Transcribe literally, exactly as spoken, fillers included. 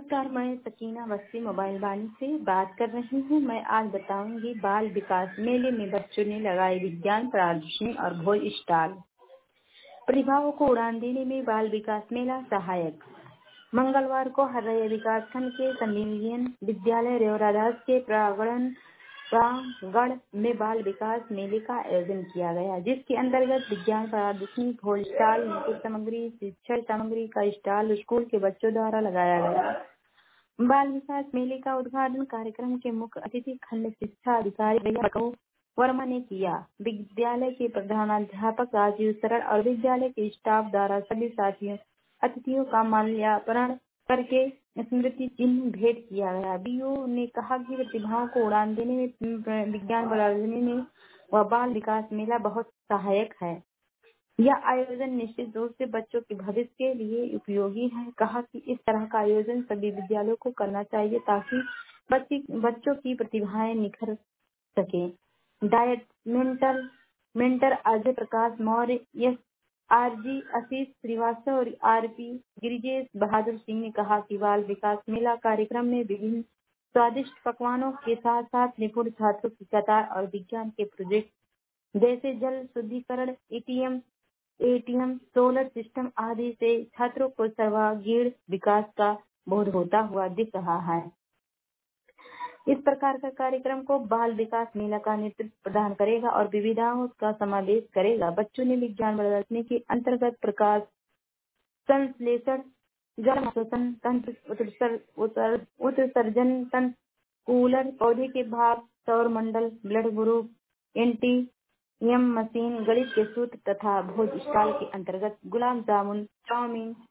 नमस्कार, मैं सकीना वस्ती मोबाइल वाणी से बात कर रही हूँ। मैं आज बताऊंगी बाल विकास मेले में बच्चों ने लगाई विज्ञान प्रदर्शनी और भोज स्टॉल। प्रतिभाओं को उड़ान देने में बाल विकास मेला सहायक। मंगलवार को हर्रैया विकासखंड के संजीवन विद्यालय रेवरादास के प्रांगण प्रांगण में बाल विकास मेले का आयोजन किया गया, जिसके अंतर्गत विज्ञान प्रदर्शनी, भोज स्टॉल, नृत्य सामग्री, शिक्षण सामग्री का स्टॉल स्कूल के बच्चों द्वारा लगाया गया। बाल विकास मेले का उद्घाटन कार्यक्रम के मुख्य अतिथि खंड शिक्षा अधिकारी भैया वर्मा ने किया। विद्यालय के प्रधानाध्यापक राजीव सरल और विद्यालय के स्टाफ द्वारा सभी साथियों अतिथियों का माल्यार्पण करके स्मृति चिन्ह भेंट किया गया। बीओ ने कहा कि प्रतिभाओं को उड़ान देने में विज्ञान प्रदर्शनी में व बाल विकास मेला बहुत सहायक है। यह आयोजन निश्चित रूप से बच्चों के भविष्य के लिए उपयोगी है। कहा कि इस तरह का आयोजन सभी विद्यालयों को करना चाहिए ताकि बच्ची बच्चों की प्रतिभाएं निखर सके। DIET mentor mentor Ajay Prakash Maurya, S R G Ashish Srivastava और आर पी गिरिजेश बहादुर सिंह ने कहा कि बाल विकास मेला कार्यक्रम में विभिन्न स्वादिष्ट पकवानों के साथ साथ निपुण छात्रों की कतार और विज्ञान के प्रोजेक्ट जैसे जल शुद्धिकरण, एटीएम एटीएम सोलर सिस्टम आदि से छात्रों को सर्वांगीण विकास का बोध होता हुआ दिख रहा है। इस प्रकार का कार्यक्रम को बाल विकास मेला का नेतृत्व प्रदान करेगा और विविधताओं का समावेश करेगा। बच्चों ने विज्ञान प्रदर्शनी के अंतर्गत प्रकाश संश्लेषण, जल शोषण तंत्र, उत्सर्जन उत्सर्जन तंत्र, कूलर, पौधे के भाग, सौर मंडल, blood group, ATM machine, गणित के सूत्र तथा भोज स्टॉल के अंतर्गत गुलाब जामुन, चाउमीन,